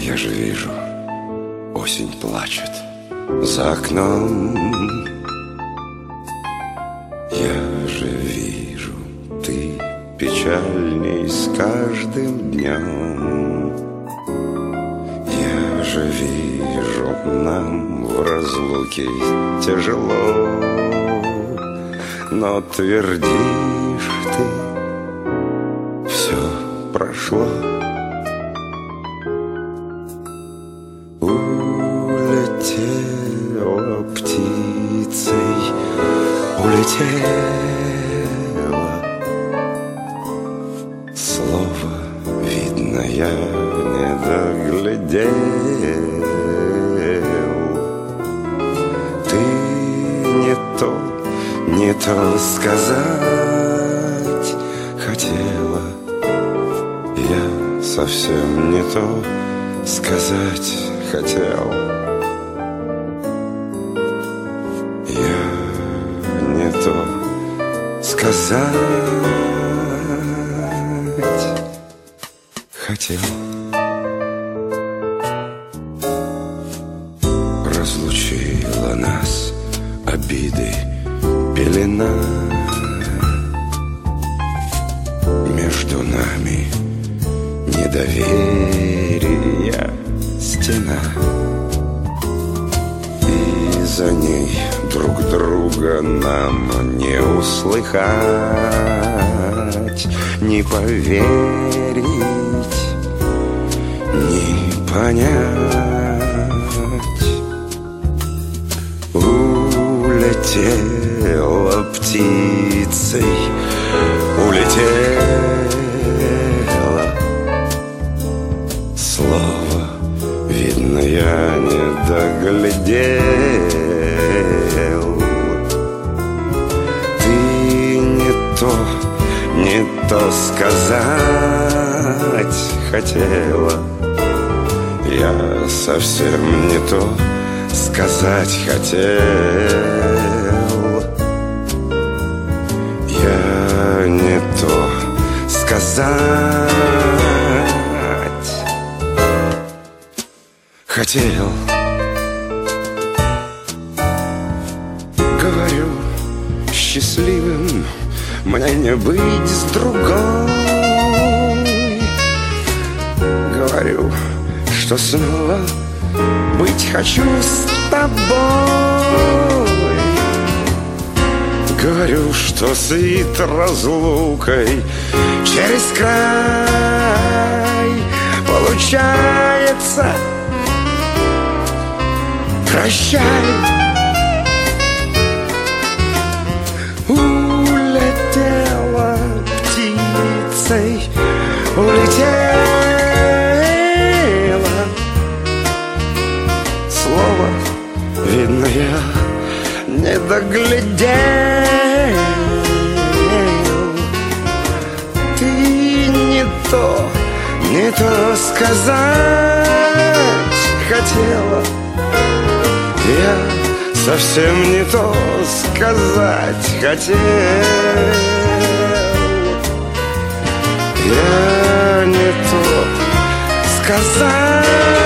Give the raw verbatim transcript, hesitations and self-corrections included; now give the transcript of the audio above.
Я же вижу, осень плачет за окном. Я же вижу, ты печальней с каждым днем. Я же вижу, нам в разлуке тяжело, но твердишь ты, все прошло. Улетела птицей, улетела. Слово, видно, я не доглядел. Ты не то, не то сказать хотела. Я совсем не то сказать хотел. Я не то сказать хотел. Разлучила нас обиды пелена. Между нами недоверия стена. И за ней друг друга нам не услыхать, не поверить, не понять. Улетела птицей, улетела. Слово, видно, я не доглядел. Ты не то, не то сказать хотела. Я совсем не то сказать хотел. Я не то сказать хотел. Говорю, счастливым мне не быть с другой. Говорю, что снова быть хочу с тобой. Говорю, что сыт разлукой через край. Получается, прощай. Улетела птицей, улетела. Слово, видно, я не доглядел. Ты не то, не то сказать хотела. Я совсем не то сказать хотел. Я не то сказать